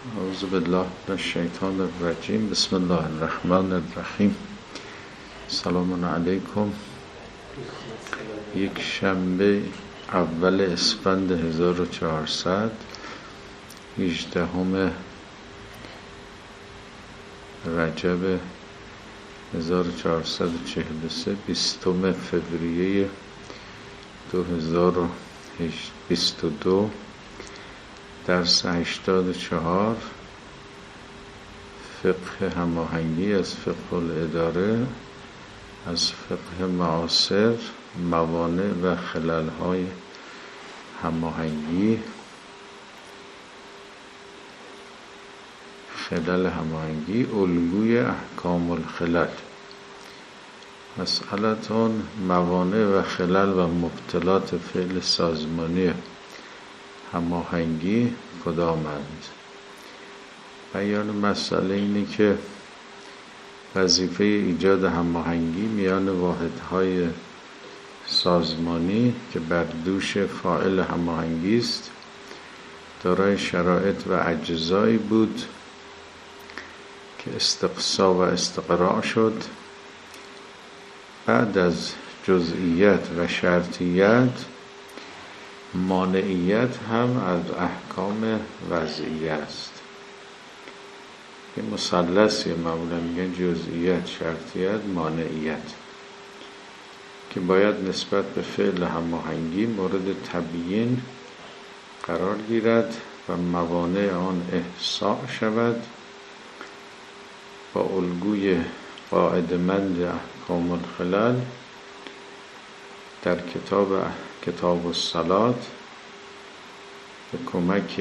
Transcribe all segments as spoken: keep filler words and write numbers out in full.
اعوذ بالله من الشیطان الرجیم. بسم الله الرحمن الرحیم. سلام علیکم. یک شنبه اول اسفند هزار و چهارصد، هجدهم رجب هزار و چهارصد و چهل و سه، بیستم فوریه دو هزار و بیست و دو، درس هشتاد و چهار، فقه هماهنگی از فقه الاداره، از فقه معاصر، موانع و خلل‌های هماهنگی. خلل هماهنگی، الگوی احکام الخلل. مسئلتون موانع و خلل و مبطلات فعل سازمانی هماهنگی کدامند؟ بیان مسئله اینه که وظیفه ایجاد هماهنگی میان واحدهای سازمانی که بر دوش فاعل هماهنگی است دارای شرایط و اجزایی بود که استقصا و استقراء شد. بعد از جزئیت و شرطیت، مانعیت هم از احکام وضعیه است. یه مثلثی معمولا میگن جزئیت، شرطیت، مانعیت، که باید نسبت به فعل هماهنگی مورد تبیین قرار گیرد و موانع آن احصاء شود با الگوی قاعده‌مند احکام الخلل در کتاب کتاب الصلات به کمک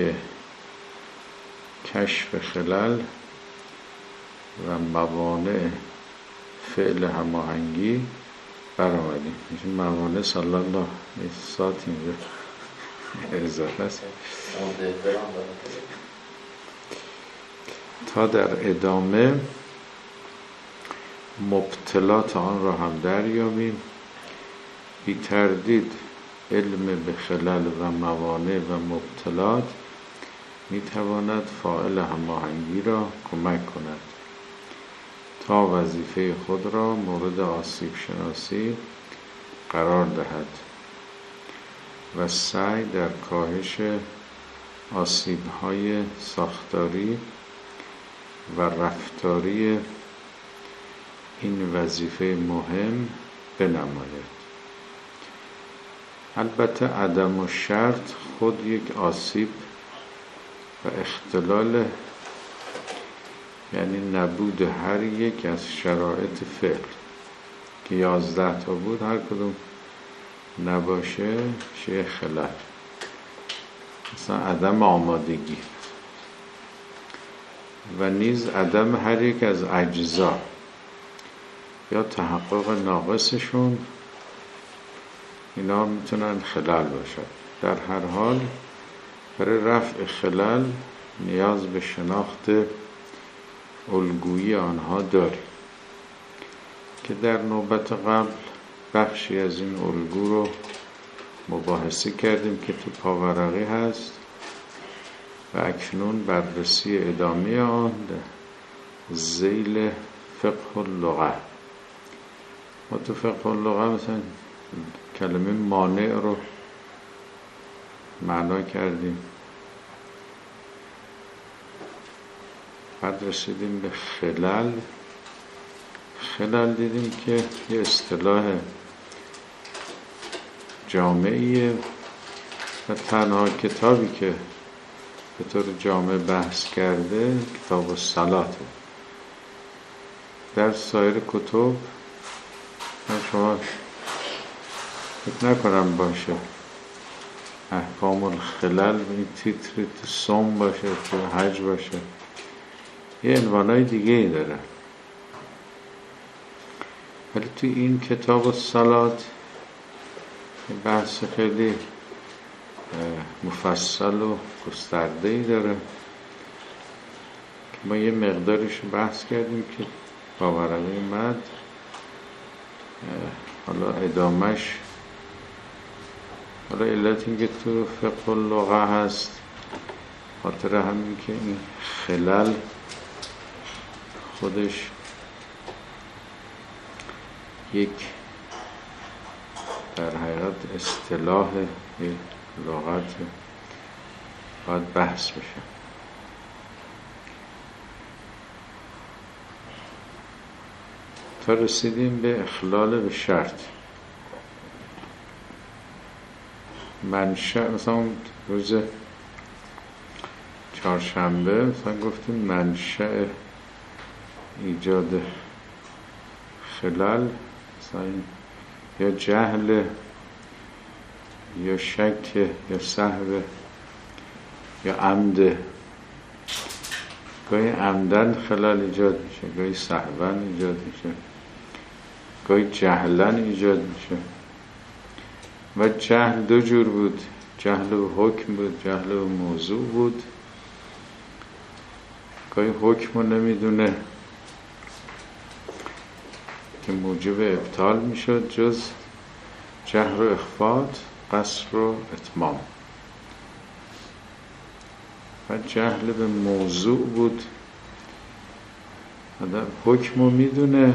کشف خلل و موانع فعل هماهنگی برآمدیم. این موانع صلی الله ساعت اینجا اضافه است تا در ادامه مبطلات آن را هم دریابیم. بی تردید علم به خلل و موانع و مبطلات می تواند فاعل هماهنگی را کمک کند تا وظیفه خود را مورد آسیب شناسی قرار دهد و سعی در کاهش آسیب‌های ساختاری و رفتاری این وظیفه مهم بنماید. البته عدم و شرط خود یک آسیب و اختلال، یعنی نبود هر یک از شرایط فعل که یازده تا بود، هر کدوم نباشه چه خلل. مثلا عدم آمادگی و نیز عدم هر یک از اجزا یا تحقق ناقصشون، اینا میتونن خلل باشد. در هر حال برای رفع خلل نیاز به شناخت الگویی آنها داریم که در نوبت قبل بخشی از این الگو رو مباحثه کردیم که تو پاورقی هست و اکنون بررسی ادامه آن ذیل فقه اللغه. ما تو فقه اللغه مثلا کلمه مانع رو معنا کردیم، بعد رسیدیم به خلل. خلل دیدیم که یه اصطلاح جامعیه و تنها کتابی که به طور جامع بحث کرده کتاب الصلات. در سایر کتب من شما فکر نکنم باشه احکام الخلل این تیتری تو صوم باشه، تو حج باشه، یه عنوانای دیگه ای داره. ولی تو این کتاب الصلات بحث خیلی مفصل و گسترده‌ای داره که ما یه مقدارش بحث کردیم که باورقی مد. حالا ادامش، حالا علت این که تو فقه اللغه هست خاطر همین که این خلل خودش یک در حقیقت اصطلاح لغت باید بحث بشه. تا رسیدیم به اخلال به شرط. منشأ، مثلا روز چهارشنبه مثلا گفتیم منشأ ایجاد خلل مثلا یا جهل یا شک یا سهو یا عمد. گاهی عمدن خلل ایجاد میشه، گاهی سهون ایجاد میشه، گاهی جهلن ایجاد میشه. و جهل دو جور بود، جهل و حکم بود، جهل و موضوع بود. گاهی حکم رو نمیدونه که موجب ابطال میشد جز جهر و اخفات، قصر و اتمام. و جهل به موضوع بود، آدم حکم رو میدونه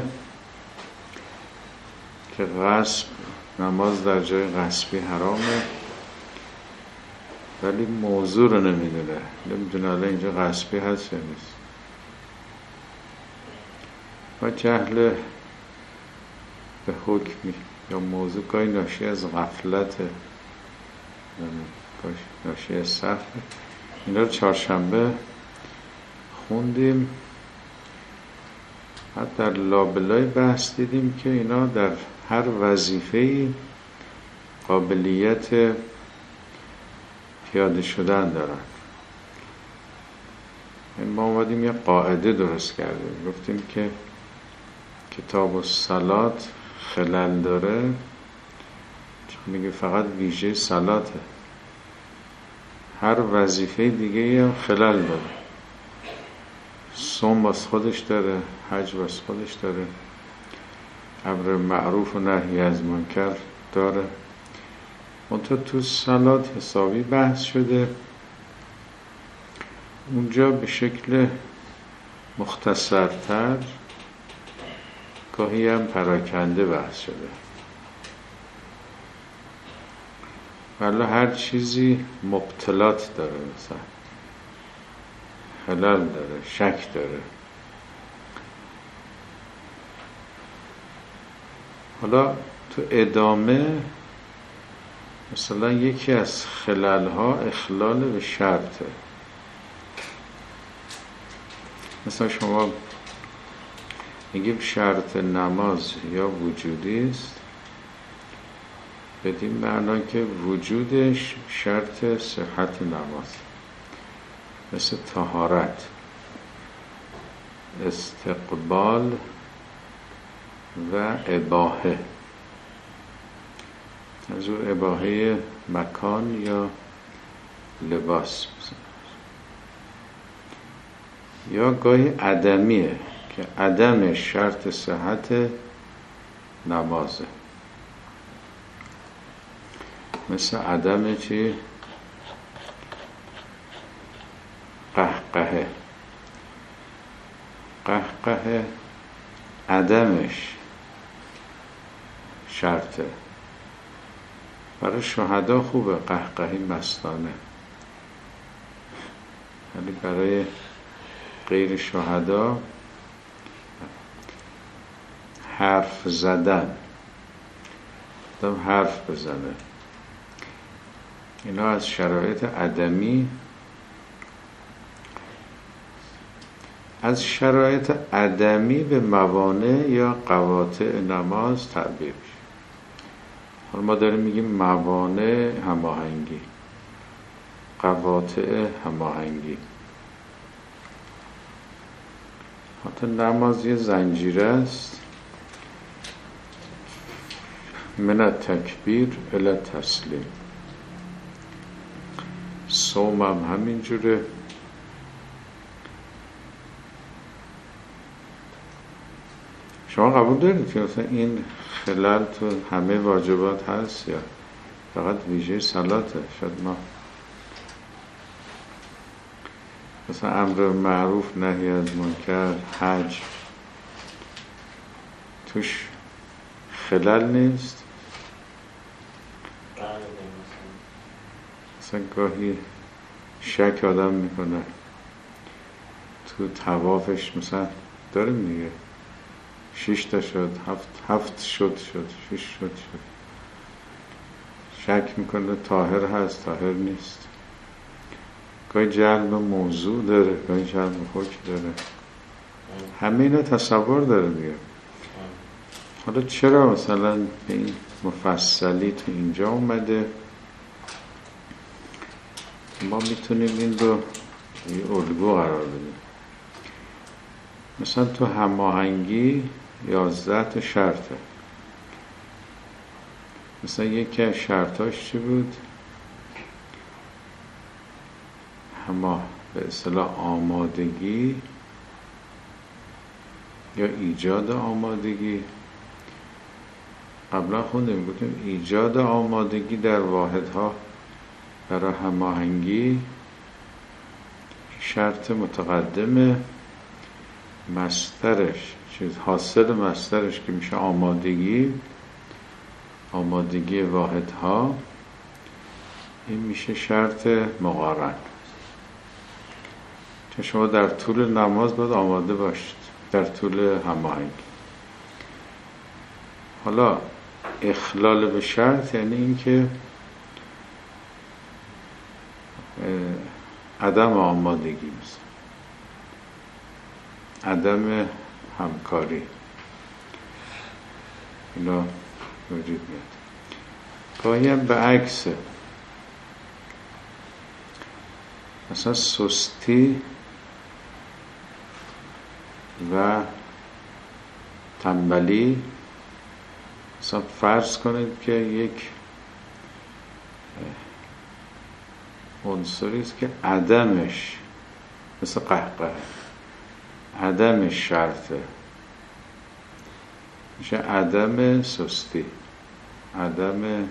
که غصب، نماز در جای غصبی حرامه، ولی موضوع رو نمیدونه، نمیدونه الان اینجا غصبی هست یا نیست. و جهل به حکمی یا موضوع گاهی ناشی از غفلت، گاهی ناشی از سهو. اینا رو چهارشنبه خوندیم. حتی در لابلای بحث دیدیم که اینا در هر وظیفه‌ای قابلیت پیاده شدن دارن. ما اومدیم یه قاعده درست کردیم، گفتیم که کتاب الصلات خلل داره، میگه فقط ویژه صلاته، هر وظیفه دیگه هم خلل داره. صوم باز خودش داره، حج باز خودش داره، امر معروف و نهی از منکر داره. منتها تو صلات حسابی بحث شده، اونجا به شکل مختصرتر، گاهی هم پراکنده بحث شده. ولی هر چیزی مبطلات داره، مثلا خلل داره، شک داره. حالا تو ادامه مثلا یکی از خلل ها اخلال به شرطه. مثلا شما میگیم شرط نماز یا وجودی است، بدین معنا که وجودش شرط صحت نماز، مثل طهارت، استقبال و اباحه. از اون اباحه مکان یا لباس. یا گاهی عدمیه که عدم شرط صحت نمازه، مثل عدم چی؟ قهقهه. قهقهه عدمش شرطه. برای شهدا خوبه قهقهی مستانه، ولی برای غیر شهدا حرف زدن، آدم حرف بزنه، اینا از شرایط عدمی، از شرایط عدمی به موانع یا قواطع نماز تعبیر میشه. حالا ما داریم میگیم موانع هماهنگی، قواطع هماهنگی. حتی نماز یه زنجیره است، من التکبیر الی التسلیم. صوم هم همین جوره. شما قبول دارید که مثلا این خلل تو همه واجبات هست یا فقط ویژه صلاته؟ شاید ما مثلا امر معروف نهی از منکر، حج، توش خلل نیست؟ مثلا گاهی شک آدم میکنه تو طوافش، مثلا داریم دیگه، شش تا شد، هفت هفت شد شد شش شد شد، شک میکنه طاهر هست طاهر نیست. گاهی جلب موضوع داره، گاهی جلب حکم داره، همه اینا تصور داره دیگه. حالا چرا مثلا به این مفصلی تو اینجا اومده؟ ما میتونیم این رو یه الگو قرار بدیم. مثلا تو هماهنگی یازده تا شرطه. مثلا یکی از شرطاش چی بود؟ همه به اصطلاح آمادگی یا ایجاد آمادگی. قبلا خوندیم گفتیم ایجاد آمادگی در واحدها برای هماهنگی شرط متقدمه، مصدرش چیز حاصل مصدرش که میشه آمادگی، آمادگی واحدها، این میشه شرط مقارن. چون شما در طول نماز باید آماده باشید، در طول هماهنگی. حالا اخلال به شرط یعنی این که عدم آمادگی، مثلا عدم همکاری، اینا وجود میاد. گاهی هم به عکسه، مثلا سستی و تنبلی. مثلا فرض کنید که یک عنصری است که عدمش مثل قهقه، عدمش شرطه، میشه عدم سستی، عدم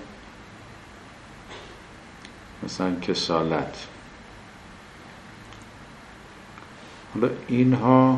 مثلا کسالت. حالا اینها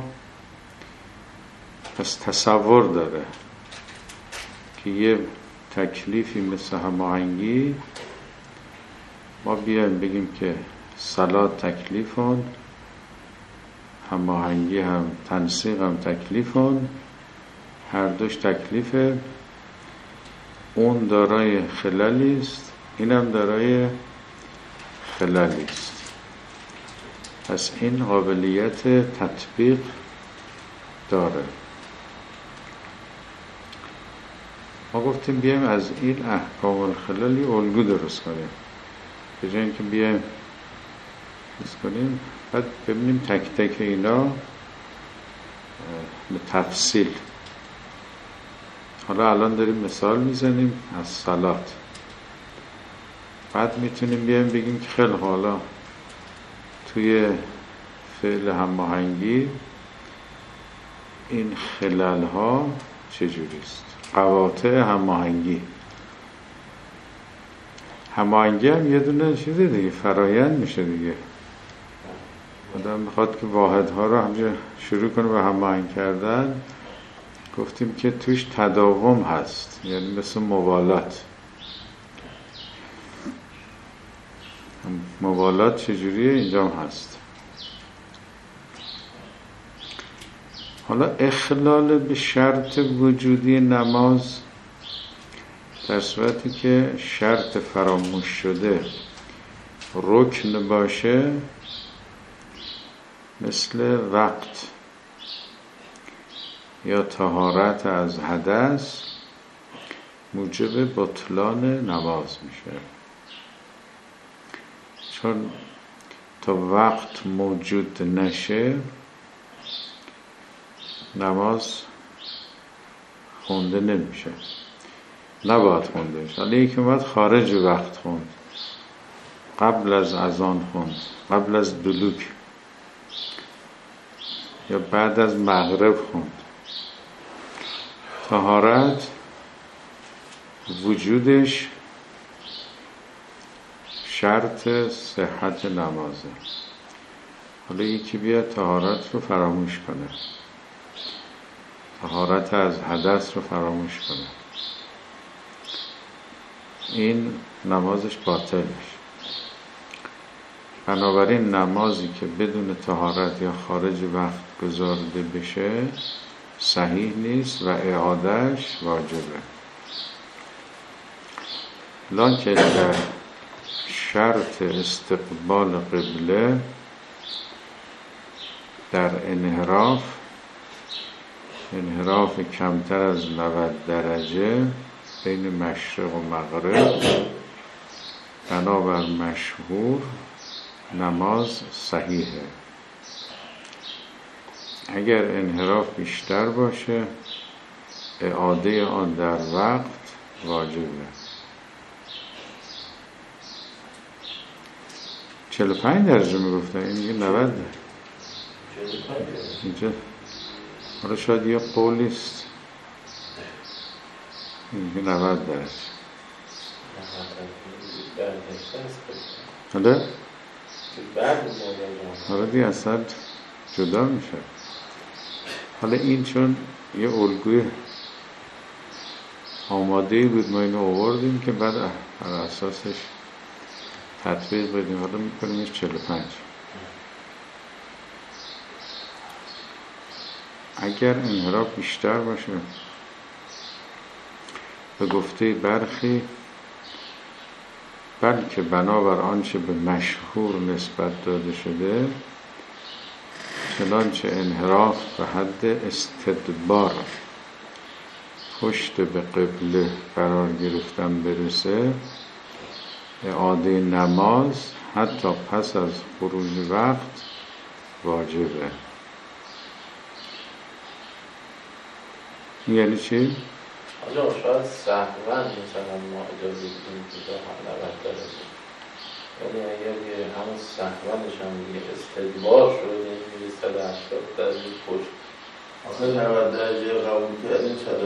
پس تصور داره که یه تکلیفی مثل هماهنگی ما بیایم بگیم که صلات تکلیفون، هماهنگی هم، تنسیق هم تکلیفون، هر دوش تکلیفه، اون دارای خلالی است، اینم دارای خلالی است. پس این قابلیت تطبیق داره. ما گفتیم بیایم از این احکام الخلالی الگو درست کنیم، به جای اینکه بیایم درست کنیم بعد ببینیم تک تک اینا به تفصیل. حالا الان داریم مثال میزنیم از صلات، بعد میتونیم بیایم بگیم که خیلی حالا توی فعل هماهنگی این خلل ها چجوریست؟ قواطع هماهنگی. هماهنگی هم یه دونه چیزه دیگه، فرایند میشه دیگه. آدم میخواد که واحدها رو همجا شروع کنه به هماهنگ کردن. گفتیم که توش تداوم هست، یعنی مثل موالات. موالات چجوریه؟ اینجا هم هست. حالا اخلال به شرط وجودی نماز در صورتی که شرط فراموش شده رکن باشه، مثل وقت یا طهارت از حدث، موجب بطلان نماز میشه. چون تا وقت موجود نشه نماز خونده نمیشه، نباید خونده بشه. حالا یکی باید خارج وقت خوند، قبل از اذان خوند، قبل از دلوک یا بعد از مغرب خوند. طهارت وجودش شرط صحت نمازه. حالا یکی بیاد طهارت رو فراموش کنه، طهارت از حدث رو فراموش کنه، این نمازش باطل میشه. بنابراین نمازی که بدون طهارت یا خارج وقت گذارده بشه صحیح نیست و اعادهش واجبه. لکن در شرط استقبال قبله در انحراف انحراف کمتر از نود درجه بین مشرق و مغرب بنابر مشهور نماز صحیحه. اگر انحراف بیشتر باشه اعاده آن در وقت واجبه. چهل و پنج درجه میگفتن، این میگه نود. اینجا حالا شاید یه قولیست، این میگه نود درجه. حالا حالا دیگه اصلا جدا میشه. حالا این چون یه الگوی آماده بود ما اینو آوردیم که بعد بر اساسش تطبیق بدیم. حالا میکنیمش چهل و پنج. اگر انحراف بیشتر باشه به گفته برخی بلکه بنابر آنچه به مشهور نسبت داده شده چنانچه انحراف به حد استدبار پشت به قبله قرار گرفتن برسه اعاده نماز حتی پس از خروج وقت واجبه. یعنی چی؟ حالا شاید سهون مثلا ما اجازه بدیم که تا هم نود درجه، ولی اگر یه همون سهونش هم یه استدبار شد یعنی صد و هشتاد درجه پشت اصلا نود درجه قبول کردیم صد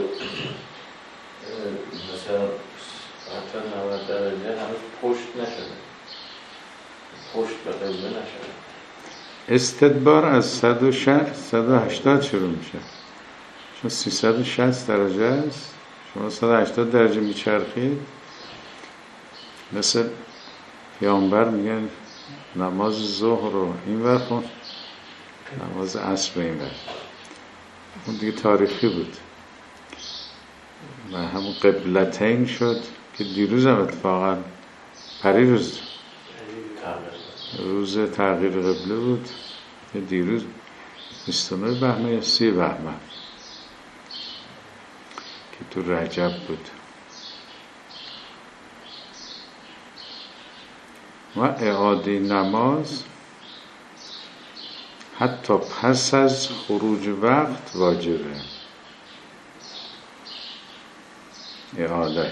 مثلا حتی نود درجه هنوز پشت نشده، پشت به قبله نشده. استدبار از صد و شصت صد و هشتاد شروع میشه، چون سیصد و شصت درجه است. شما صد و هشتاد درجه میچرخید، مثل پیامبر میگن نماز ظهر رو این ور خون، نماز عصر این ور. اون دیگه تاریخی بود و همون قبلتین شد که دیروز هم اتفاقا پریروز روز تغییر قبله بود که دیروز بیست و نه بهمن یا سی بهمن که تو رجب بود. و اعاده نماز حتی پس از خروج وقت واجبه. اعادهش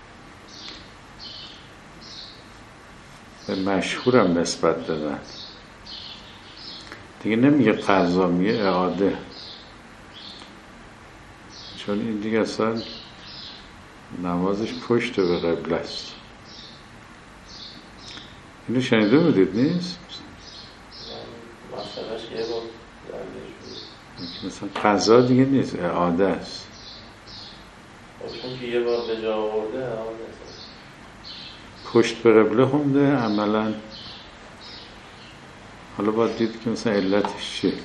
به مشهورم نسبت دادن دیگه، نمیگه قضا، میگه اعاده، چون این دیگه اصلا نمازش پشت به قبله است. اینو شنیده بودید نیست؟ مسئلهش یه بار درش بود مثلا قضا دیگه نیست، اعاده است. چون که یه بار به جا آورده اعاده است. پشت به قبله خونده عملا. حالا باید دید که مثلا علتش چیه.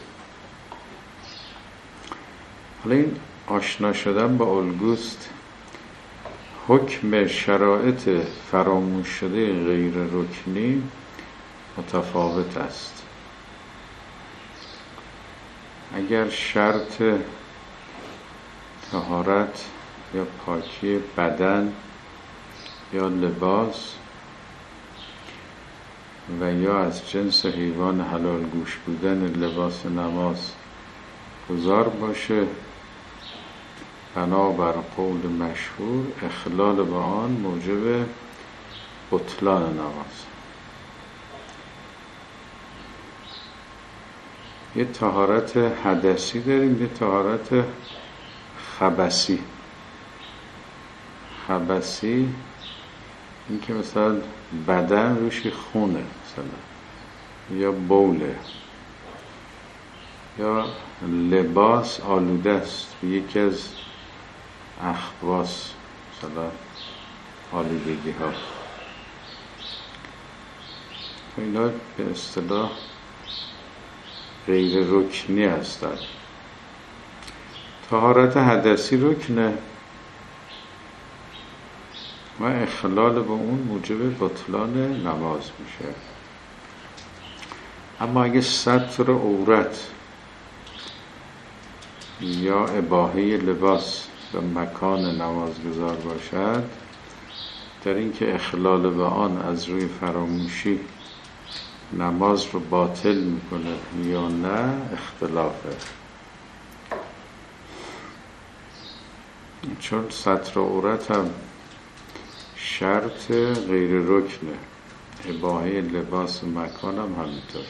حالا این آشنا شدن با الگوست. حکم شرایط فراموش شده غیر رکنی متفاوت است. اگر شرط طهارت یا پاکی بدن یا لباس و یا از جنس حیوان حلال گوش بودن لباس نماز گذار باشه، بنابر قول مشهور اخلال با آن موجب بطلان نماز. یه طهارت حدثی داریم، یه طهارت خبثی. خبثی این که مثلا بدن روشی خونه مثلا یا بوله یا لباس آلوده است به یکی از اخواص مثلا آلودگی ها، اینا به اصطلاح غیر رکنی هستند. طهارت حدثی رکنه و اخلال به اون موجب بطلان نماز میشه. اما اگه ستر عورت یا اباحه لباس به مکان نمازگزار باشد، در این که اخلال به آن از روی فراموشی نماز رو باطل میکنه یا نه اختلافه. چون ستر عورت هم شرط غیر رکنه، اباحه لباس مکان هم همینطور.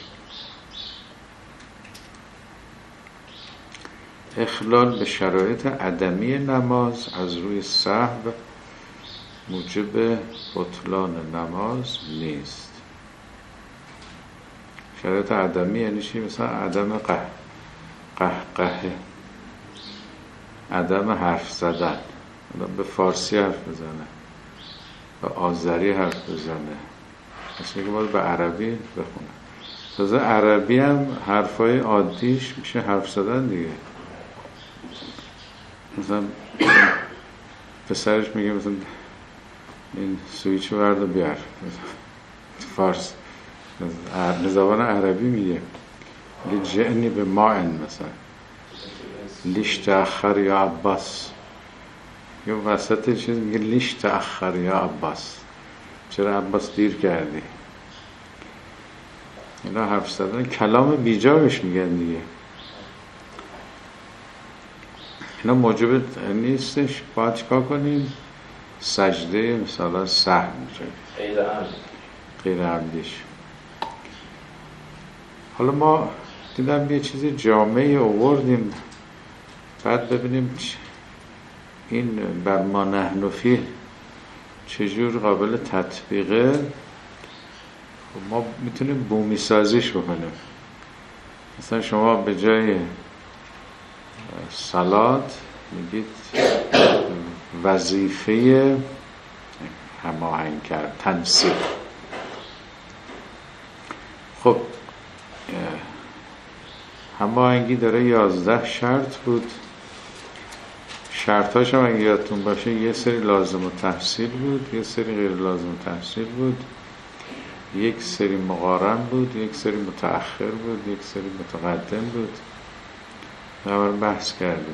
اخلال به شرایط عدمی نماز از روی سهو موجب بطلان نماز نیست. شرایط عدمی یعنی چی؟ مثلا عدم قه قهقه، عدم حرف زدن، به فارسی حرف بزنه، به آذری حرف بزنه، مثلا که باید به عربی بخونه. تازه عربی هم حرفای عادیش میشه حرف زدن دیگه. مثلا پسرش میگه مثلا این سویچ برد و بیار، فارس زبان عربی میگه لجعنی به ماین، مثلا لیش تأخر یا عباس، یا وسط چیز میگه لیش تأخر یا عباس، چرا عباس دیر کردی. اینا حرف زدن کلام بیجاش میگن دیگه. اینا موجب نیستش. باید چکار کنیم؟ سجده مثلا سهو میشه غیر عمد غیر عمدیش. حالا ما دیدم یه چیز جامعی آوردیم، بعد ببینیم این بر ما نحن فیه چجور قابل تطبیقه. ما میتونیم بومی سازیش بکنیم. مثلا شما به جای صلات میگید وظیفه هماهنگ کرد، تنسیق. خب هماهنگی داره یازده شرط بود. شرطاش هم اگه یادتون باشه یه سری لازم و تحصیل بود، یه سری غیر لازم و تحصیل بود، یک سری مقارن بود، یک سری متأخر بود، یک سری متقدم بود. نبرم بحث کردیم.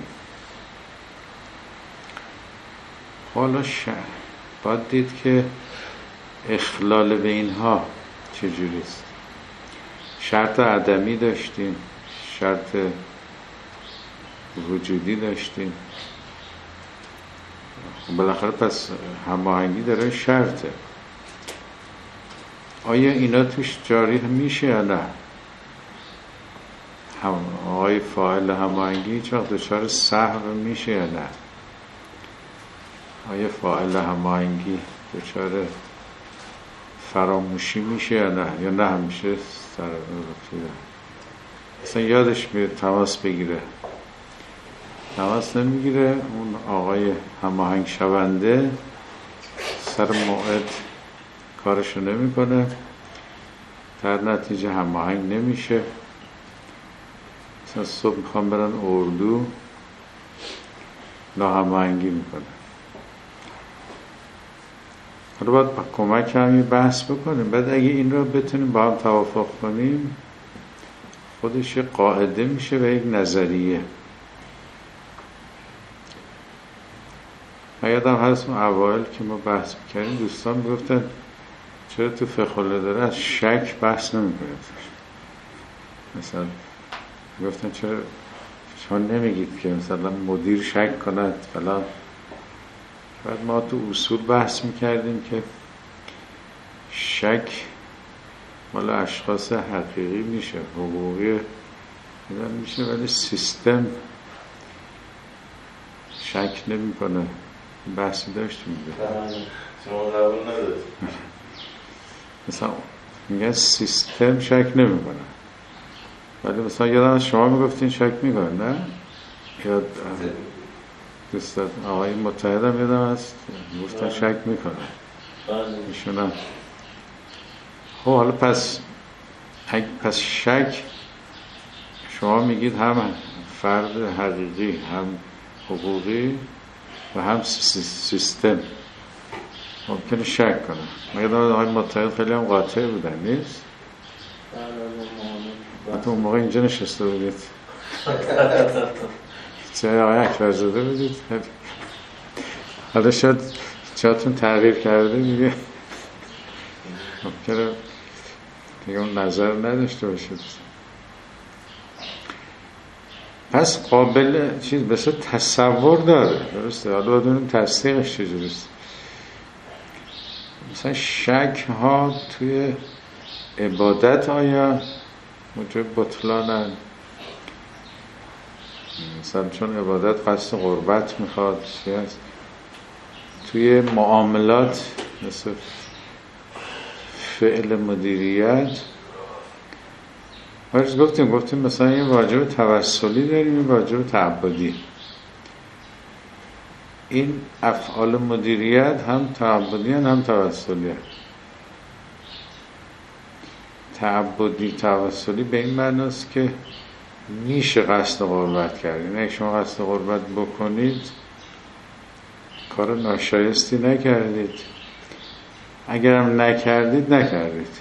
حالا ش... باید دید که اخلال به اینها چجوریست. شرط عدمی داشتیم، شرط وجودی داشتیم. بالاخره پس هماهنگی داره شرطه. آیا اینا توش جاری میشه یا نه؟ هم آقای فاعل هماهنگی چه وقت دچار سهو میشه یا نه؟ آیا فاعل هماهنگی دچار فراموشی میشه یا نه؟ یا نه همیشه سر رفته اصلا یادش میره تماس بگیره، تماس نمیگیره، اون آقای هماهنگ شونده سر موعد کارشو نمیکنه، در نتیجه هماهنگ نمیشه. مثلا صبح میخوام برن اردو، ناهماهنگی میکنه. حالا باید با کمک همی بحث بکنیم. بعد اگه این رو بتونیم با هم توافق کنیم خودش قاعده میشه و یک نظریه. من یادم هست اون اوائل که ما بحث میکردیم دوستان میگفتن چرا تو فقه العاده از شک بحث نمیکنید؟ مثلا میگفتن چرا شما نمیگید که مثلا مدیر شک کند فلان. بعد ما تو اصول بحث میکردیم که شک مال اشخاص حقیقی میشه، حقوقی میشه، ولی سیستم شک نمیکنه. بحثی داشتیم شما قبول ندارید. مثلا میگن سیستم شک نمیکنه، ولی مثلا یادم از شما میگفتین شک میکنه نه؟ یاد دوستان آقای متحدم یادم هست گفتن شک میکنه ایشونم. خب حالا پس پس شک شما میگید هم فرد حقیقی هم حقوقی و هم سیستم ممکنه شک کنه. مگه دارم آقای متحد خیلی هم قاطع بودن نیست؟ حتی اون موقع اینجا نشسته بودید چه آقای اکبرزاده بودید حالا شاید جاتون تغییر کرده میگه ممکنه دیگه اون نظر نداشته باشید. پس قابل چیز بسید تصور داره درسته. حالا بدونیم تصدیقش چجوریست. مثلا شک ها توی عبادت آیا موجب بطلانن؟ مثلا چون عبادت قصد قربت میخواد هست. توی معاملات مثل فعل مدیریت هرچی گفتیم گفتیم مثلا این واجب توسلی داریم این واجب تعبدی. این افعال مدیریت هم تعبدی هم توسلی هم. تعبدی توسلی به این معناست که میشه قصد قربت کرد. یعنی اگه شما قصد قربت بکنید کار ناشایستی نکردید، اگرم نکردید نکردید.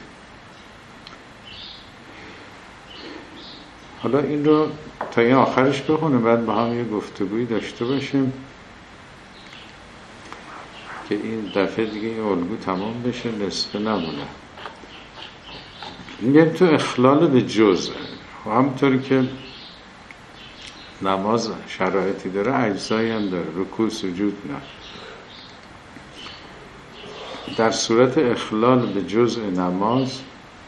حالا این رو تا این آخرش بخونیم بعد با هم یه گفتگویی داشته باشیم که این دفعه دیگه این الگو تمام بشه نصفه نمونه. میگم تو اخلال به جزء و همونطوری که نماز شرایطی داره اجزایی هم داره، رکوع سجود نه. در صورت اخلال به جزء نماز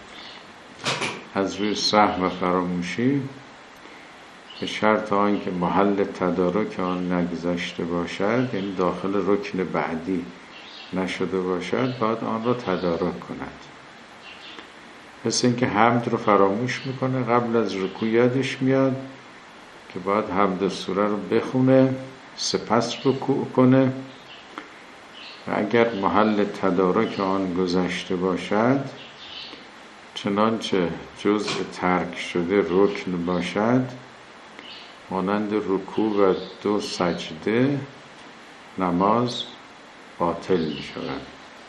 از روی سهو و فراموشی به شرط آن که محل تدارک آن نگذشته باشد، یعنی داخل رکن بعدی نشده باشد، باید آن را تدارک کند. مثل اینکه حمد رو فراموش میکنه، قبل از رکوع یادش میاد که باید حمد سوره رو بخونه سپس رکوع کنه و اگر محل تدارک آن گذشته باشد چنانچه جزء ترک شده رکن باشد مانند رکوع و دو سجده نماز باطل می شود.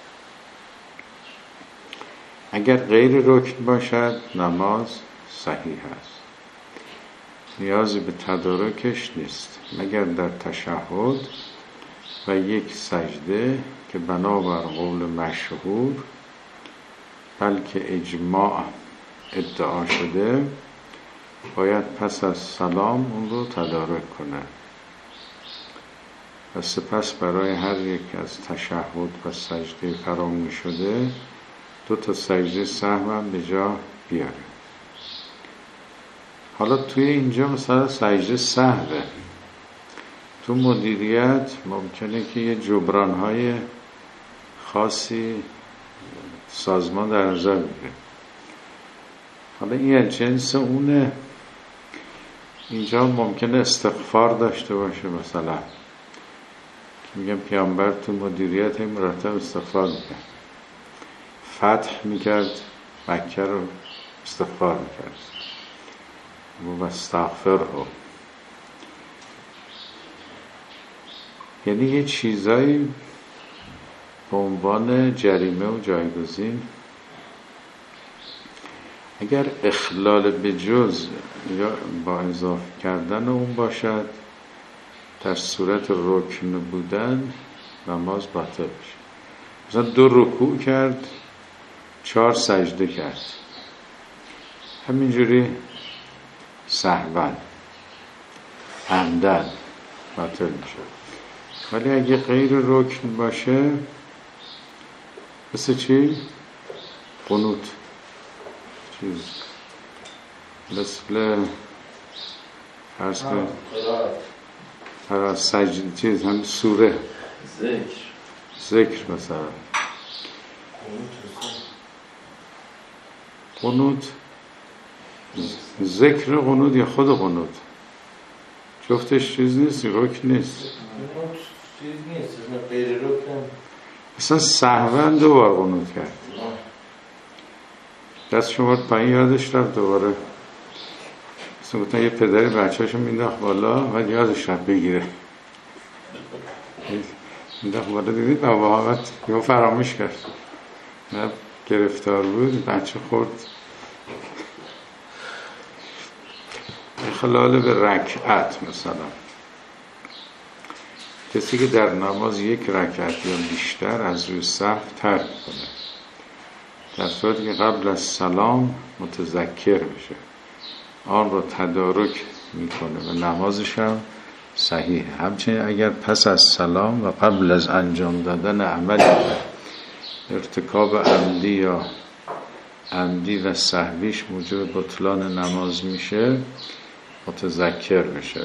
اگر غیر رکن باشد نماز صحیح است. نیازی به تدارکش نیست مگر در تشهد و یک سجده که بنابر قول مشهور بلکه اجماع ادعا شده باید پس از سلام اون رو تدارک کنه و سپس برای هر یک از تشهد و سجده فراموش شده دو تا سجده سهو هم به جا بیاره. حالا توی اینجا مثلا سجده سهوه، تو مدیریت ممکنه که یه جبران‌های خاصی سازمان در نظر بگیره. حالا این جنس اونه. اینجا ممکنه استغفار داشته باشه، مثلا میگم پیامبر تو مدیریت این مرتب استغفار میکرد، فتح میکرد مکه رو استغفار میکرد و استغفر رو، یعنی یه چیزایی به عنوان جریمه و جایگزین اگر اخلال به جز یا با اضافه کردن اون باشد در صورت رکن بودن نماز باطل میشه. مثلا دو رکوع کرد چهار سجده کرد همینجوری سهوا عمدن باطل میشه. ولی اگه غیر رکن باشه مثل چی؟ قنوت چیز مثل فرض کن فرض سجد چیز هم سوره ذکر ذکر مثلا قنوت ذکر قنوت یا خود قنوت؟ جفتش چیز نیست، رکن نیست. چیز نیست، غیر رکن. اصلا سهوا دو بار قنوت کرد. دست شما پایین یادش رفت دوباره. اصلا گفتن یه پدری بچه‌اشو مینداخت بالا و یادش رفت بگیره. مینداخت بالا، دیدید بابا یهو فراموش کرد. نه گرفتار بود، بچه خورد. اخلال به رکعت مثلا. کسی که در نماز یک رکعت یا بیشتر از روی سهو ترک کنه، در صورتی که قبل از سلام متذکر میشه، آن رو تدارک میکنه و نمازش هم صحیحه. همچنین اگر پس از سلام و قبل از انجام دادن عملی ارتکاب عمدی یا عمدی و سهویش موجب بطلان نماز میشه، متذکر میشه.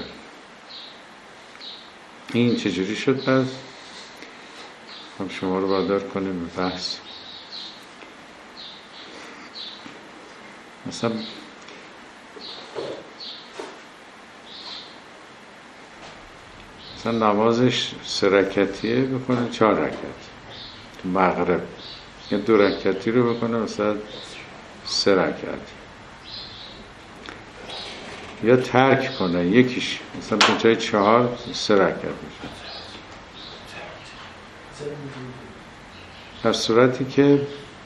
این چجوری شد پس؟ هم شما رو وادار کنیم به بحث. مثلا مثلا نمازش سه رکعتیه بکنه چهار رکعت تو مغرب، یا دو رکعتی رو بکنه مثلا سه رکعت، یا ترک کنه یکیش مثلا به جای چهار سه رکعت میشه. در صورتی که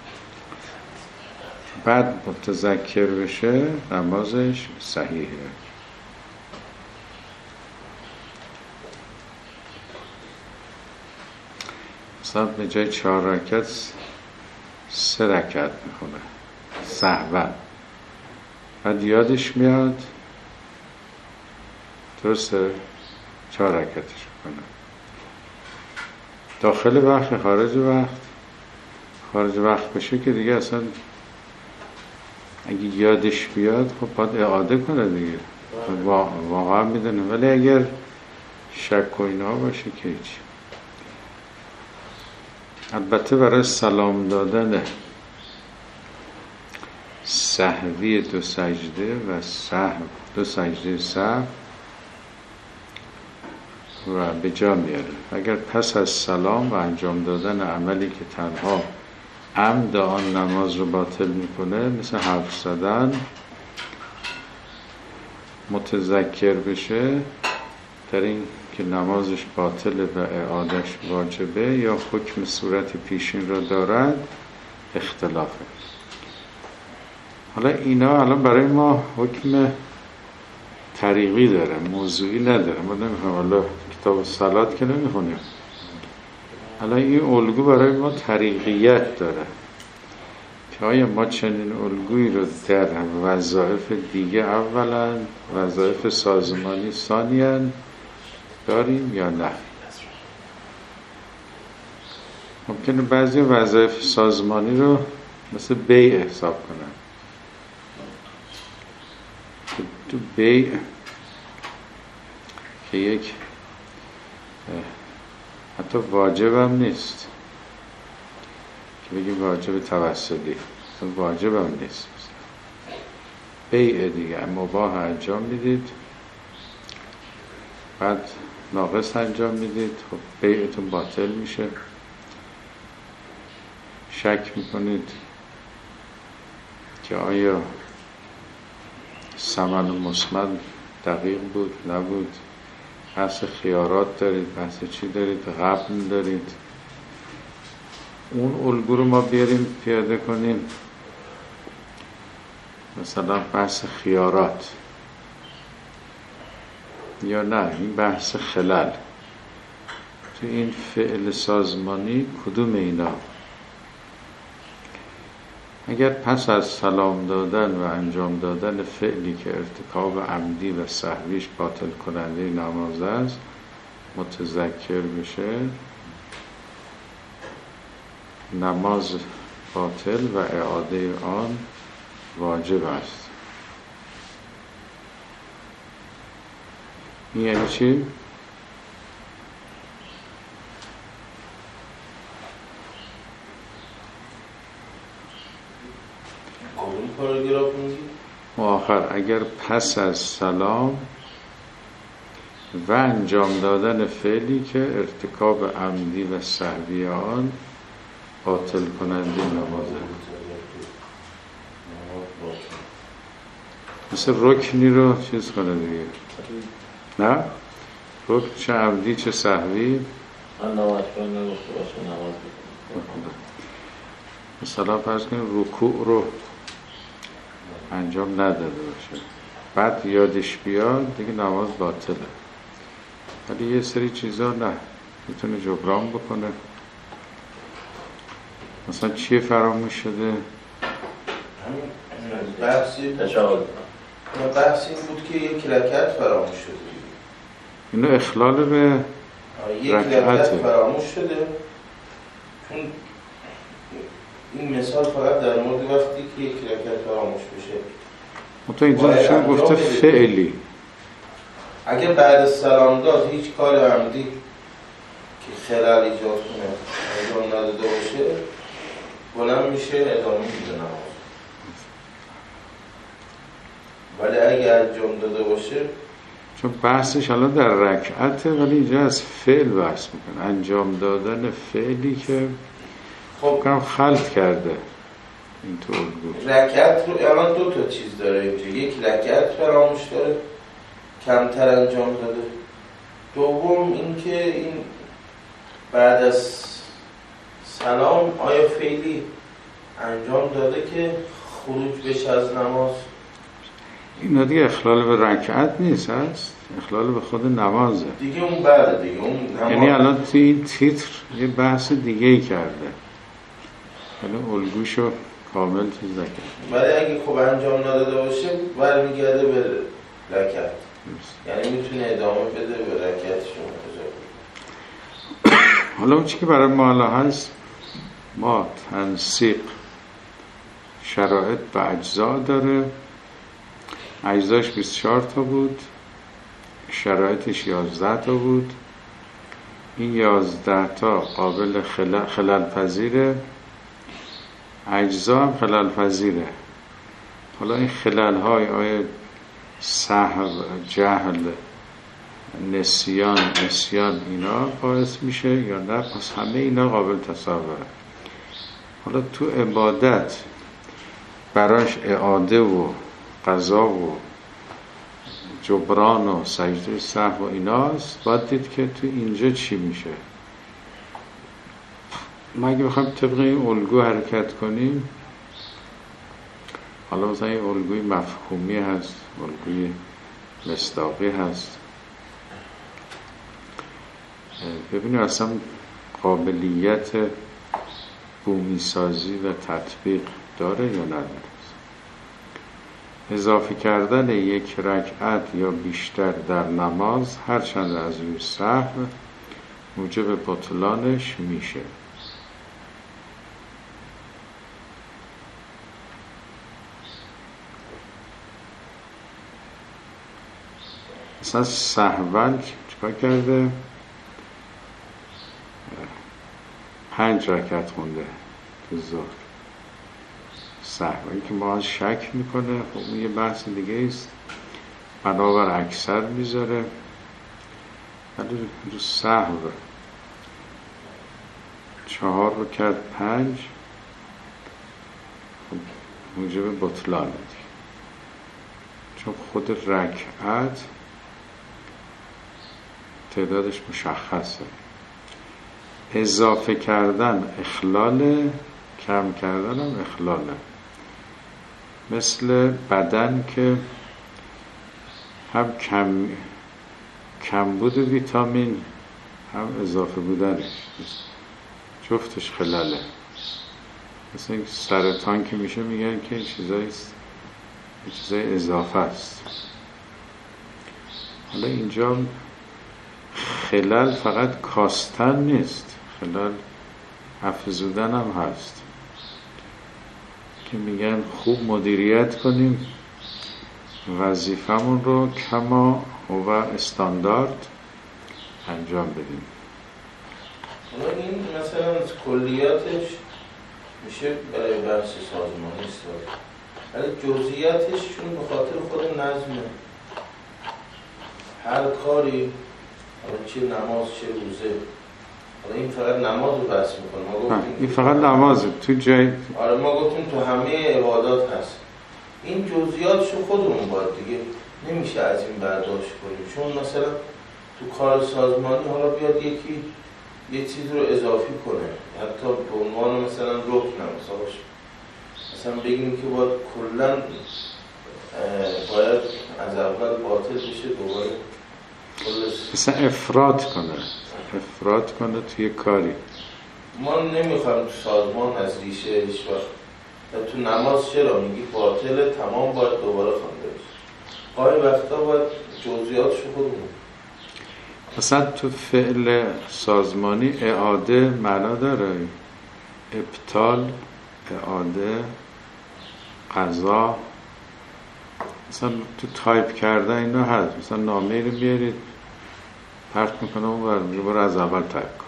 بعد متذکر بشه نمازش صحیحه. مثلا به جای چهار رکعت سه رکعت میکنه سهوا، بعد یادش میاد درسته چهار رکعتش میکنه. داخل وقت خارج وقت؟ خارج وقت بشه که دیگه اصلا اگه یادش بیاد خب باید اعاده کنه دیگه، واقعا میدونه. ولی اگر شک و اینا باشه که هیچ. البته برای سلام دادن سهوی دو سجده و سهو دو سجده سهو و به جا میاره. اگر پس از سلام و انجام دادن عملی که تنها عمد آن نماز رو باطل میکنه، مثل حرف زدن، متذکر بشه در این که نمازش باطله و اعادش واجبه یا حکم صورت پیشین رو دارد، اختلافه. حالا اینا الان برای ما حکم طریقی داره، موضوعی نداره. ما نمیخوایم حالا کتاب صلات که نمیخونیم، حالا این الگو برای ما طریقیت داره که آیا ما چنین الگویی رو در وظایف دیگه اولا، وظایف سازمانی ثانیاً داریم یا نه. ممکنه بعضی وظایف سازمانی رو مثل بیع حساب کنن. تو بیع که یک حتی واجب هم نیست که بگیم واجب توسلی، واجب هم نیست، بیع دیگه مباح انجام میدید بعد ناقص انجام میدید، خب بیعتون باطل میشه. شک میکنید که آیا ثمن و مسمن دقیق بود نبود، بحث خیارات دارید، بحث چی دارید، غبن دارید. اون الگو رو ما بیاریم پیاده کنیم. مثلا بحث خیارات یا نه این بحث خلل تو این فعل سازمانی کدوم اینا؟ اگر پس از سلام دادن و انجام دادن فعلی که ارتکاب عمدی و سهویش باطل کننده نماز است متذکر بشه، نماز باطل و اعاده آن واجب است. این یعنی چی؟ کدوم پاراگراف میگی؟ و آخر اگر پس از سلام و انجام دادن فعلی که ارتکاب عمدی و سهوی آن باطل کننده نمازه، مثل رکنی رو چیز کنه دیگه، نه؟ رکن چه عمدی چه سهوی. من نماز کنم نگفته باشه نماز بکنم. مثلا فرض کنیم رکوع رو انجام نداده باشه، بعد یادش بیاد دیگه نماز باطله. ولی یه سری چیزا نه، میتونه جبران بکنه. مثلا چیه فراموش شده؟ بحثی تشاهد بحثی بود که یک رکعت فراموش شده. اینو اخلال به یک رکعت فراموش شده. چون این مثال فقط در مورد وقتی که یک رکعت فراموش بشه. تو اینجا نشون گفته فعلی. اگر بعد از سلام داد هیچ کار عمدی که خلال ایجاد کنه انجام نداده باشه، بلند میشه ادامه میده نماز. ولی اگر انجام داده باشه، چون بحثش الان در رکعته، ولی اینجا از فعل بحث میکنه، انجام دادن فعلی که خب کنم خلط کرده اینطور بود. رکعت رو الان دو تا چیز داره اینجا، یک رکعت فراموش داره کمتر انجام داده، دوم اینکه این بعد از سلام آیا فعلی انجام داده که خروج بشه از نماز. این دیگه اخلال به رکعت نیست، هست اخلال به خود نمازه دیگه. اون بعد دیگه اون نماز. یعنی الان توی این تیتر یه بحث دیگه ای کرده، یعنی الگوشو کامل چیز نکرده. ولی اگه خب انجام نداده باشه برمیگرده به رکعت، یعنی میتونه ادامه بده به رکعتش. حالا اون چی که برای ما حالا هست، ما تنسیق شرایط به اجزا داره، اجزاش بیست و چهار تا بود، شرایطش یازده تا بود. این یازده تا قابل خلال, خلال پذیره، اجزا هم خلال پذیره. حالا این خلال های آیا سهو، جهل، نسیان، نسیان اینا باعث میشه یا نه؟ پس همه اینا قابل تصوره. حالا تو عبادت براش اعاده و قضا و جبران و سجده سهو و ایناست. باید دید که تو اینجا چی میشه. ما اگه بخوایم طبق این الگو حرکت کنیم، حالا مثلا این الگوی مفهومی هست، الگوی مصداقی هست، ببینیم اصلا قابلیت بومی سازی و تطبیق داره یا نداره. اضافه کردن یک رکعت یا بیشتر در نماز هرچند از روی سهو موجب بطلانش میشه. مثلا سهون چکار کرده؟ پنج رکعت خونده تو ظهر سهوی که ما شک میکنه، خب اون یه بحث دیگه است، بنابر اکثر میذاره. ولی رو سهو چهار رو کرد پنج، خب موجب بطلان دیگه، چون خود رکعت تعدادش مشخصه. اضافه کردن اخلاله، کم کردن هم اخلاله. مثل بدن که هم کم کمبود ویتامین هم اضافه بودنش، جفتش خلاله. مثل این سرطان که میشه میگن که چیزای چیزای اضافه است. حالا اینجا خلال فقط کاستن نیست، خلال افزودن هم هست که میگن خوب مدیریت کنیم وظیفمون رو کما و استاندارد انجام بدیم. این مثلا از کلیاتش میشه برای بحث سازمانی استفاده. ولی جزئیاتش چون به خاطر خود نظمه، هر کاری، حالا چه نماز چه روزه، حالا این فقط نماز رو بس میکنه، ما گفتیم این فقط نمازه تو جای آره ما گفتیم تو همه عبادات هست. این جزئیاتشو خودمون باید دیگه نمیشه از این برداشت کنیم، چون مثلا تو کار سازمانی حالا بیاد یکی یه چیز رو اضافی کنه، حتی به عنوان مثلا رکن مثلا باشه، مثلا بگیم که باید کلا باید از اول باطل بشه دوباره مثلا افراط کنه افراط کنه توی کاری. ما نمیخوایم تو سازمان از ریشه هیچ وقت. تو نماز چرا میگی باطل تمام باید دوباره خوانده بشه؟ گاهی وقتا باید جزئیاتشو خودمون. مثلا تو فعل سازمانی اعاده معنا داره، ابطال، اعاده، قضا. مثلا تو تایپ کردن اینا هست، مثلا نامه رو بیارید پرت میکنه اون ور میگه برو از اول تایپ کن.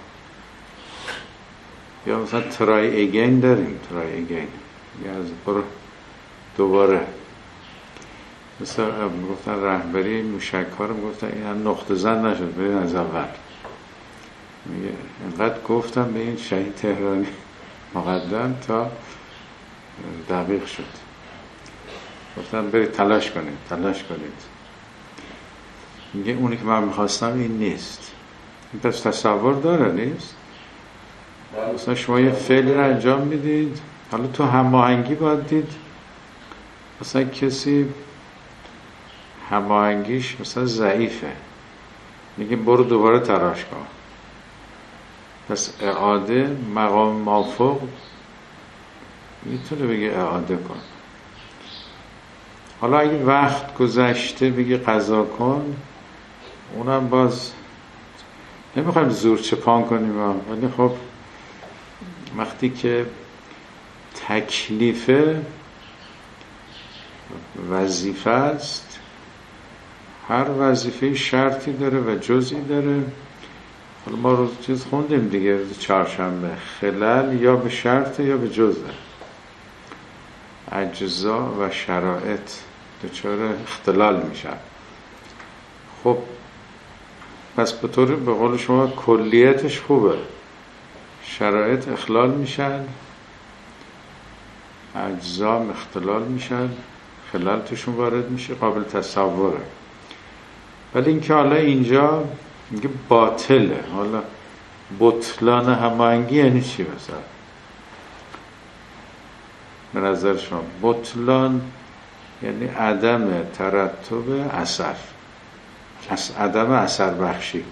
یا مثلا ترای اگین داریم، ترای اگین یا از برو دوباره. مثلا گفتن رهبری موشک ها رو گفتن این نقطه زن نشد برید از اول. میگه اینقدر گفتم به این شهید تهرانی مقدم تا دقیق شد. گفتن برید تلاش کنید تلاش کنید. میگه اونی که من میخواستم این نیست. این پس تصور داره نیست. مثلا شما یه فعلی رو انجام میدید، حالا تو هماهنگی باید دید مثلا کسی هماهنگیش مثلا ضعیفه، میگه برو دوباره تلاش کن. پس اعاده مقام مافوق میتونه بگه اعاده کن. حالا اگه وقت گذشته بگه قضا کن، اونم باز نمیخوایم زور چپان کنیم، ولی خب وقتی که تکلیف وظیفه است، هر وظیفه شرطی داره و جزئی داره. حالا ما روز چیز خوندیم دیگه، روز چهارشنبه، خلل یا به شرط یا به جزء، اجزا و شرایط دچار اختلال میشن. خب پس به طور به قول شما کلیتش خوبه، شرایط اخلال میشن، اجزا اختلال میشن، خلال توشون وارد میشه، قابل تصوره. ولی اینکه حالا اینجا میگه باطله، حالا بطلان هماهنگی یعنی چی مثلا؟ به نظر شما بطلان یعنی عدم ترتب اثر، عدم اثر بخشی.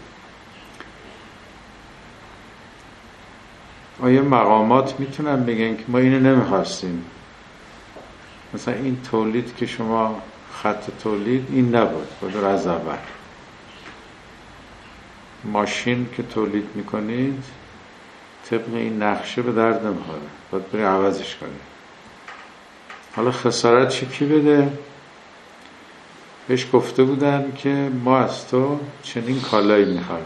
آیا مقامات میتونن بگن که ما اینو نمیخواستیم، مثلا این تولید که شما خط تولید این نبود، بود از اول. ماشین که تولید میکنید طبق این نقشه به درد نمیخوره، باید بری عوضش کنید. حالا خسارت چی کی بده؟ بهش گفته بودن که ما از تو چنین کالایی میخوایم،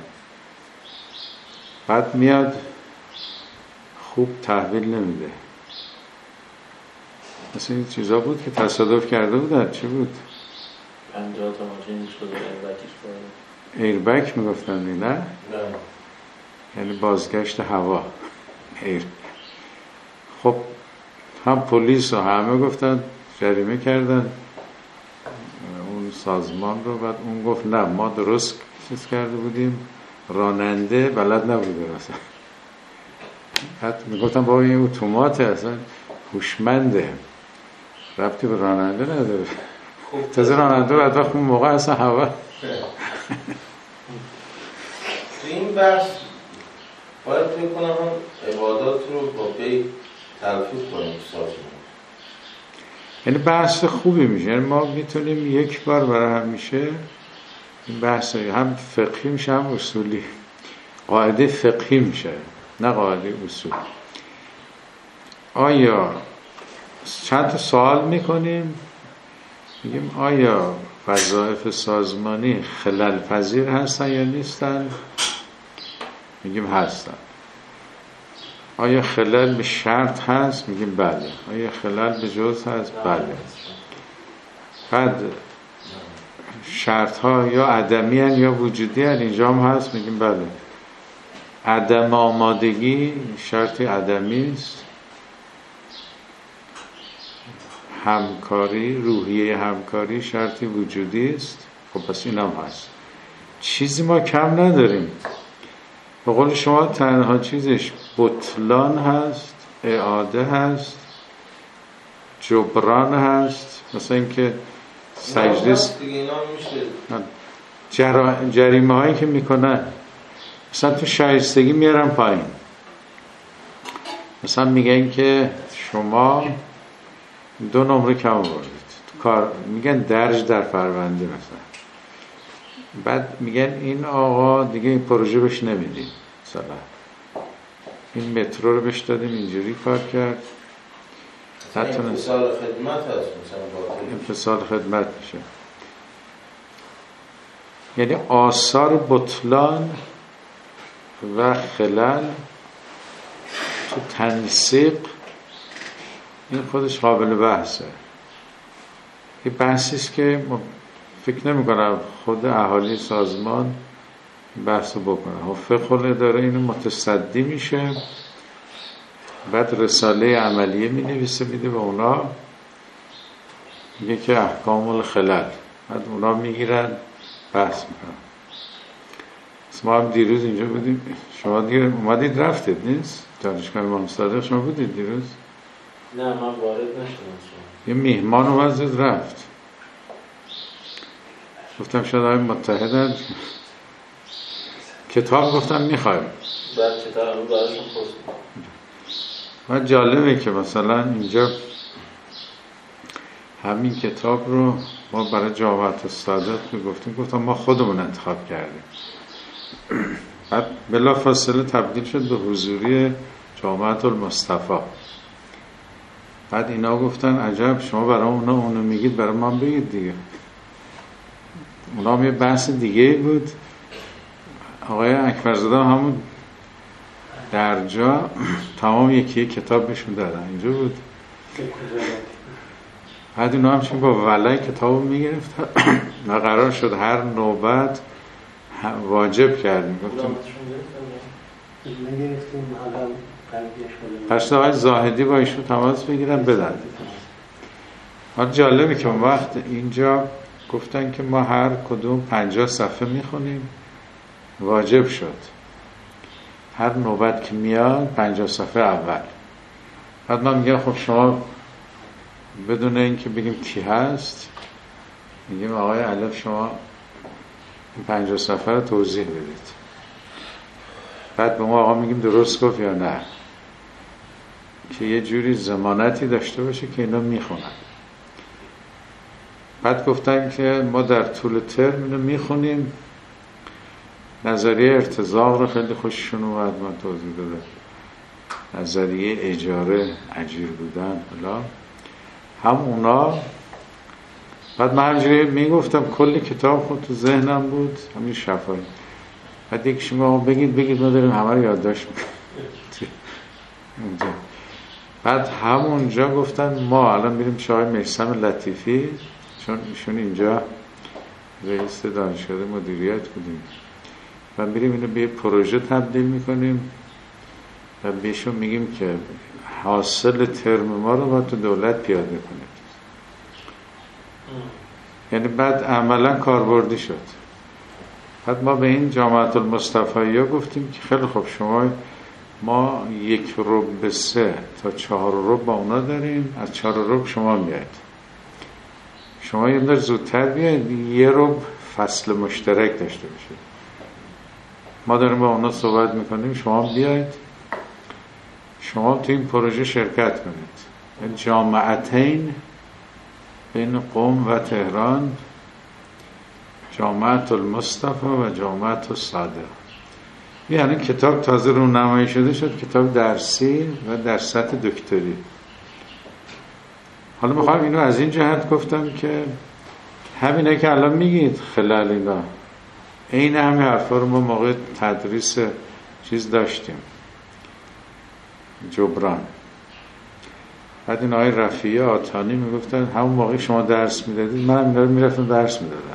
بعد میاد خوب تحویل نمیده. مثل این چیزا بود که تصادف کرده بودن. چی بود؟ پنجاه تا ماشین شده ایربکش کنه، ایربک میگفتن نه؟ نه یعنی بازگشت هوا. ایر. خب هم پلیس و همه گفتن جریمه کردن اون سازمان رو، بعد اون گفت نه ما درست چیز کرده بودیم، راننده بلد نبوده مثلا. بعد میگفتن بابا این اتوماته، اصلا هوشمنده، ربطی به راننده نداره. تازه راننده بعد وقت اون موقع اصلا هوا. تو این بحث باید فکر کنم هم عبادات رو با پی تلفیق کنیم سازمان. یعنی بحث خوبی میشه، یعنی ما میتونیم یک بار برای همیشه این بحث هم فقهی میشه هم اصولی، قاعده فقهی میشه نه قاعده اصول. آیا چند تا سوال میکنیم، میگیم آیا وظایف سازمانی خلل پذیر هستن یا نیستن؟ میگیم هستن. آیا خلل به شرط هست؟ میگیم بله. آیا خلل به جزء هست؟ بله. بعد شرط ها یا عدمی هن یا وجودی هن. اینجا هم هست میگیم بله عدم آمادگی شرطی عدمی است، همکاری روحیه همکاری شرطی وجودی است. خب پس این هم هست، چیزی ما کم نداریم. به قول شما تنها چیزش بطلان هست، اعاده هست، جبران هست. مثلا اینکه سجده جر... جریمه هایی که میکنن، مثلا تو شایستگی میارن پایین، مثلا میگن که شما دو نمره کم آوردید تو کار، میگن درج در پرونده مثلا، بعد میگن این آقا دیگه این پروژه بهش نمیدیم، مثلا این مترو رو بهش دادیم اینجوری کار کرد، انفصال خدمت هست مثلا، انفصال خدمت میشه. یعنی آثار بطلان و خلل تو تنسیق، این خودش قابل بحثه. این بحثیست که فکر نمی کنم خود اهالی سازمان بحث بکنه. فقه الاداره اینو متصدی میشه، بعد رساله عملیه می نویسه میده به اونا، میگه که احکام الخلل، بعد اونا میگیرن بحث میکنن. ما هم دیروز اینجا بودیم، شما دیگه اومدید رفتید نیست؟ دانشگاه امام صادق شما بودید دیروز؟ نه من وارد نشدم. یه میهمان اومد رفت، گفتم شاید آقای متحدن کتاب، گفتم میخوایم بعد کتاب رو براشون پست و جالبه که مثلا اینجا همین کتاب رو ما برای جامعه الصادق گفتیم، گفتم ما خودمون انتخاب کردیم، بعد بلا فاصله تبدیل شد به حضوری جامعه المصطفى. بعد اینا گفتن عجب شما برای اونا اونو میگید، برای ما بگید دیگه. اونا هم یه بحث دیگه بود. آقای اکبرزاده همون در جا تمام یکی کتاب بهشون دادن، اینجا بود. بعد اونا هم چون با ولای کتاب میگرفت و قرار شد هر نوبت واجب کردیم. گفتیم پس آقای زاهدی با ایشون تماس بگیرن بدن. حالا جالبه که اون وقت اینجا گفتن که ما هر کدوم پنجاه صفحه میخونیم، واجب شد هر نوبت که میاد پنجاه صفحه اول. بعد من میگم خب شما بدون اینکه بگیم کی هست میگیم آقای الف شما این پنجاه صفحه رو توضیح بدید. بعد به ما آقا میگیم درست گفت یا نه، که یه جوری ضمانتی داشته باشه که اینا میخونن. بعد گفتن که ما در طول ترم اینو میخونیم. نظریه ارتزاق رو خیلی خوششون اومد، من توضیح دادم. نظریه اجاره، اجیر بودن، حالا هم اونا. بعد من همجوری میگفتم کلی کتاب خود تو ذهنم بود، همین شفایی. بعد یک شما بگید بگید ما داریم همه رو یادداشت میکنیم. بعد همونجا گفتن ما الان میریم شاه میثم لطیفی، چون ایشون اینجا رئیس دانشگاه مدیریت بودیم، و میریم اینو به یه پروژه تبدیل میکنیم و بهشون میگیم که حاصل ترم ما رو باید تو دولت پیاده کنید. یعنی بعد عملا کاربردی شد. بعد ما به این جامعه المصطفی ها گفتیم که خیلی خوب شما ما یک ربع به سه تا چهار ربع با اونا داریم، از چهار ربع شما میاد، شما یه مقدار زودتر بیاید یه ربع فصل مشترک داشته باشید. ما داریم با اونا صحبت میکنیم، شما بیاید شما تو این پروژه شرکت کنید. جامعتین بین قم و تهران، جامعه المصطفى و جامعه الصادق. یعنی کتاب تازه رونمایی شده شد، کتاب درسی و در سطح دکتری. حالا میخوام اینو از این جهت گفتم که همینه که الان میگید خلال اینا، این همه حرفا رو ما موقع تدریس چیز داشتیم، جبران. بعد این آقای رفیعی آتانی میگفتن همون موقع شما درس میدادید منم هم میرفتم درس میدادم.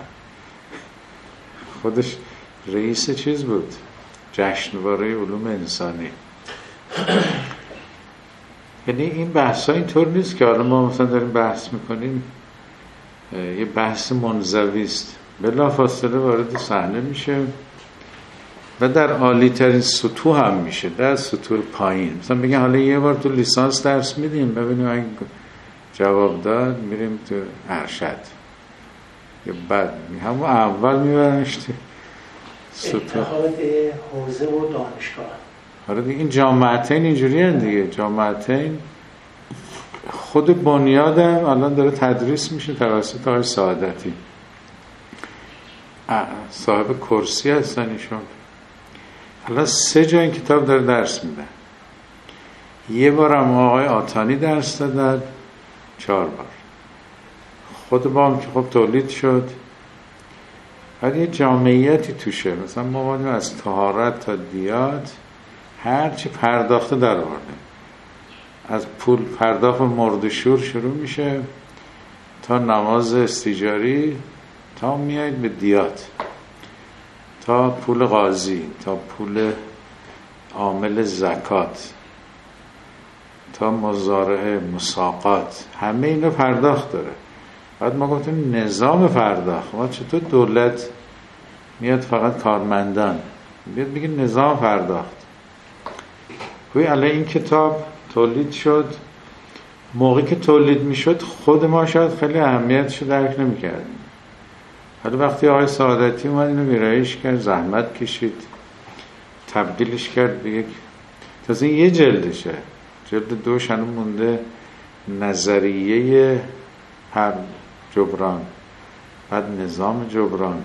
خودش رئیس چیز بود، جشنواره علوم انسانی. یعنی این بحث ها اینطور نیست که حالا ما مثلا داریم بحث میکنیم یه بحث منزوی است، بلافاصله وارد صحنه میشه و در عالی ترین سطوح هم میشه، در سطوح پایین. مثلا بگن حالا یه بار تو لیسانس درس میدیم، ببینیم اگه جواب داد میریم تو ارشد، یا بعد همون اول میبرنش تو سطوح اتحاد حوزه و دانشگاه. آره دیگه این جامعتین اینجوری هست دیگه. جامعتین خود بنیادم الان داره تدریس میشه توسط آقای سعادتی، صاحب کرسی هستن ایشون. الان سه جا این کتاب داره درس میده. یه بار هم آقای آتانی درس دادن، چهار بار خود با هم که خب تولید شد. ولی یه جامعیتی توشه. مثلا ما مادیم از طهارت تا دیات هرچی پرداخته در آورده، از پول پرداخت مردشور شروع میشه تا نماز استیجاری، تا میاید به دیات، تا پول قاضی، تا پول عامل زکات، تا مزارع مساقات، همه اینو پرداخت داره. بعد ما گفتیم نظام پرداخت، ما چطور دولت میاد فقط کارمندان بیاد بگه نظام پرداخت. گوی الان این کتاب تولید شد، موقعی که تولید میشد خود ما شاید خیلی اهمیتشو درک نمیکردیم. حالا وقتی آقای سعادتی اومد اینو ویرایش کرد، زحمت کشید، تبدیلش کرد به یک، تازه یه جلدشه، جلد دوش هنوز مونده، نظریه هر جبران، بعد نظام جبران.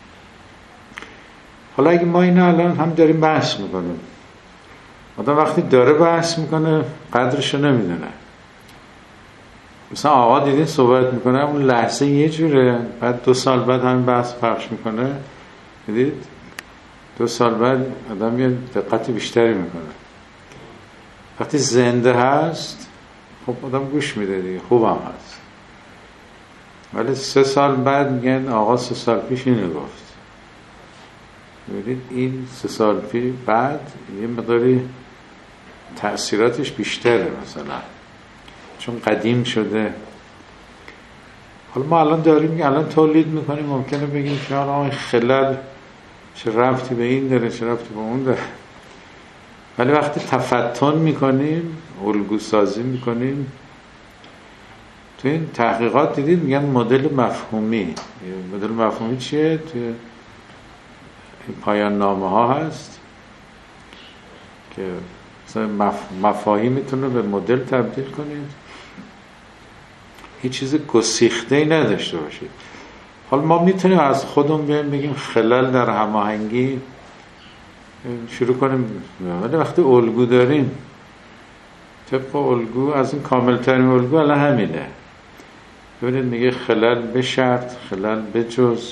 حالا اگه ما اینو الان هم داریم بحث میکنیم، آدم وقتی داره بحث میکنه قدرشو نمیدونه. مثلا آقا دیدین صحبت میکنه اون لحظه یه جوره، بعد دو سال بعد همین بحث پخش میکنه، دیدید دو سال بعد آدم یه دقت بیشتری میکنه. وقتی زنده هست خب آدم گوش میده دیگه، خوبم هست. ولی سه سال بعد میگن آقا سه سال پیش اینو گفت. ببینید این سه سال پیش بعد یه مقداری تأثیراتش بیشتره مثلا، چون قدیم شده. حالا ما الان داریم الان تولید میکنیم، ممکنه بگیم که آقا خلل چه ربطی به این داره، چه ربطی به اون داره. ولی وقتی تفتن میکنیم، الگو سازی میکنیم، تو این تحقیقات دیدید میگن مدل مفهومی. مدل مفهومی چیه؟ توی پایان نامه ها هست که مثلا مف... مفاهیم میتونه به مدل تبدیل کنید، هیچ چیز گسیخته‌ای نداشته باشید. حالا ما میتونیم از خودمون بیایم بگیم خلل در هماهنگی شروع کنیم، ولی وقتی الگو داریم، طبق الگو، از این کاملترین الگو الان همینه. ببینید میگه خلل به شرط، خلل به جز.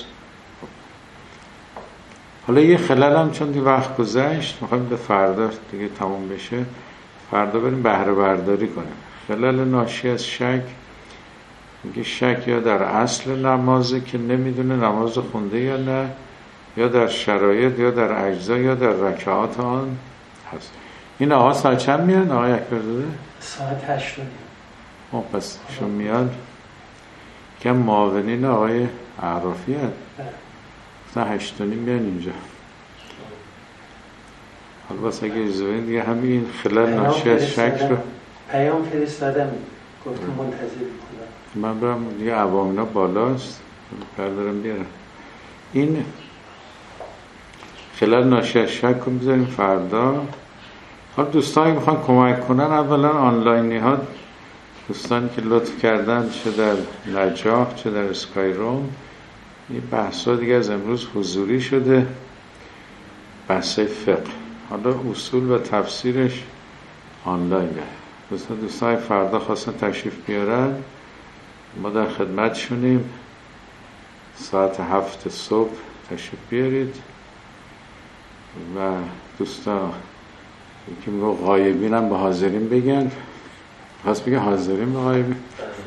حالا یه خلل هم چون دی وقت گذشت میخوایم به فردا دیگه تموم بشه، فردا بریم بهره برداری کنیم. خلل ناشی از شک، میگه شک یا در اصل نمازه که نمیدونه نماز خونده یا نه، یا در شرایط، یا در اجزا، یا در رکعات آن هست. این آقا ساعت چند میاد؟ آقای اکبرزاده ساعت هشت و نیم. پس شون میاد که معاونین آقای عرافی هست، ساعت هشت و نیم میان اینجا. حالا بس اگه اجازه دیگه همین خلال ناشی از شک رو پیام فرستادم، گفتم منتظر میکنم. من برم دیگه عوامنا بالاست بردارم بیارم. این خلال ناشی از شک رو بذاریم فردا. حالا دوستانی میخوان کمک کنن، اولا آنلاینی ها، دوستانی که لطف کردن چه در نجاح چه در اسکای روم، این بحث ها دیگه از امروز حضوری شده، بحث فقه. حالا اصول و تفسیرش آنلاینه. دوستان دوستان فردا خواستن تشریف بیارن، ما در خدمتشونیم. ساعت هفت صبح تشریف بیارید. و دوستان یکی میگه غایبین هم به حاضرین بگن، پس بگه حاضرین به غایبین.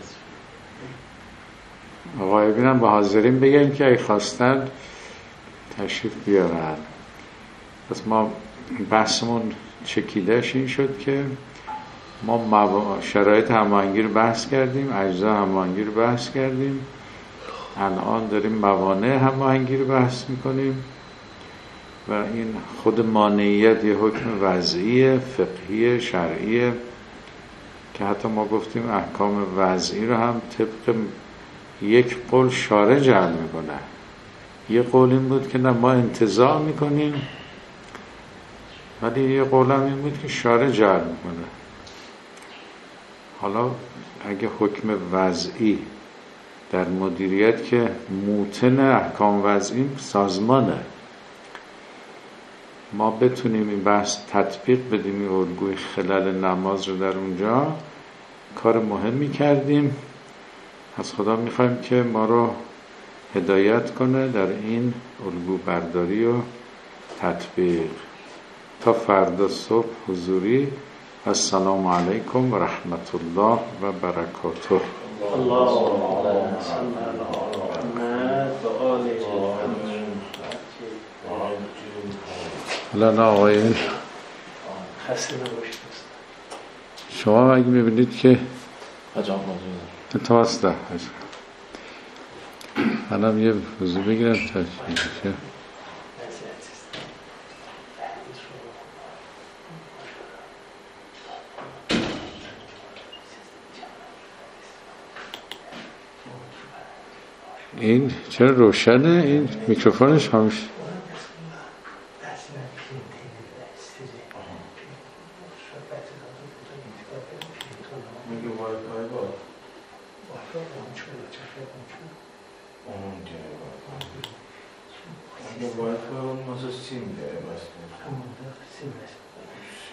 غایبین هم به حاضرین بگن که ای خواستن تشریف بیارن. پس ما بحثمون چکیدهش این شد که ما شرایط هماهنگی رو بحث کردیم، اجزا هماهنگی رو بحث کردیم، الان داریم موانع هماهنگی رو بحث میکنیم و این خود مانعیت یه حکم وضعی فقهی شرعیه که حتی ما گفتیم احکام وضعی رو هم طبق یک قول شارع جعل میکنه. یه قول این بود که نه ما انتزاع میکنیم، ولی یه قول هم این بود که شارع جعل میکنه. حالا اگه حکم وضعی در مدیریت که موتن احکام وضعی سازمانه، ما بتونیم این بحث تطبیق بدیم، این الگوی خلل نماز رو در اونجا کار مهمی کردیم. از خدا میخوایم که ما رو هدایت کنه در این الگو برداری و تطبیق. تا فردا صبح حضوری. السلام علیکم و رحمت الله و برکاته. اللهم صل علی محمد و آل محمد. حالا آقایون خسته نباشید. شما اگه میبینید که حجام موجود تا هسته منم یه وضو بگیرم تا چیزشه. این چرا روشنه؟ این میکروفونش همیشه باید اون ماسه سیم داره بسته